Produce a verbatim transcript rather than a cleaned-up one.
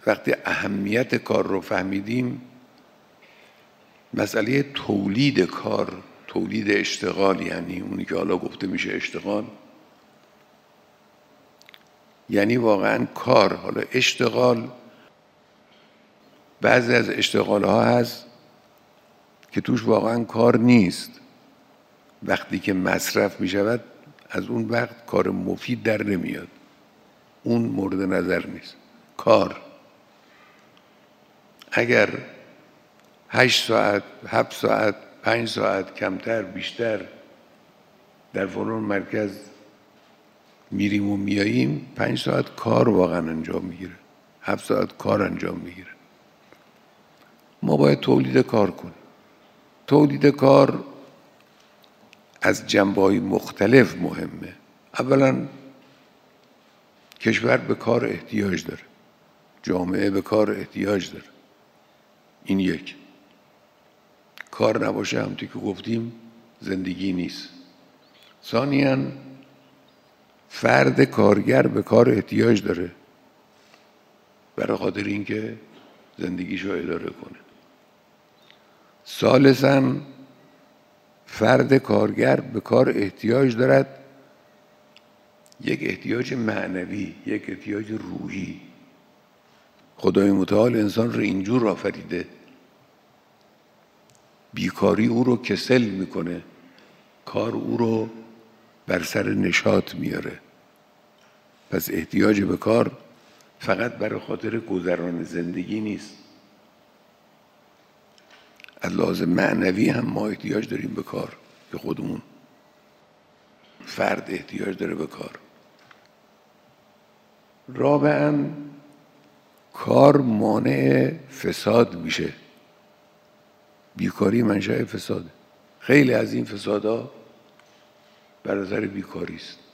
وقتی اهمیت کار رو فهمیدیم، مسئله تولید کار، تولید اشتغال، یعنی اونی که حالا گفته میشه اشتغال، یعنی واقعا کار. حالا اشتغال، بعضی از اشتغال ها هست که توش واقعا کار نیست، وقتی که مصرف می شود از اون وقت کار مفید در نمیاد، اون مورد نظر نیست. کار اگر هشت ساعت، هفت ساعت، پنج ساعت، کمتر بیشتر در فلان مرکز میریم و میاییم، پنج ساعت کار واقعا انجام میگیره، هفت ساعت کار انجام میگیره. ما باید تولید کار کنیم. تولید کار از جنبه‌های مختلف مهمه. اولا کشور به کار احتیاج داره، جامعه به کار احتیاج داره، این یک. کار نباشه همونطور که گفتیم زندگی نیست. ثانیاً فرد کارگر به کار احتیاج داره برای خاطر اینکه زندگیشو اداره کنه. ثالثاً فرد کارگر به کار احتیاج دارد، یک احتیاج معنوی، یک احتیاج روحی. خدای متعال انسان رو اینجور آفریده، بیکاری او رو کسل میکنه، کار او رو بر سر نشاط میاره. پس احتیاج به کار فقط برای خاطر گذران زندگی نیست، از لحاظ معنوی هم ما احتیاج داریم به کار، که خودمون فرد احتیاج داره به کار. رابعاً کار مانع فساد میشه. بیکاری منشأ فساده. خیلی از این فسادها بر اثر بیکاری است.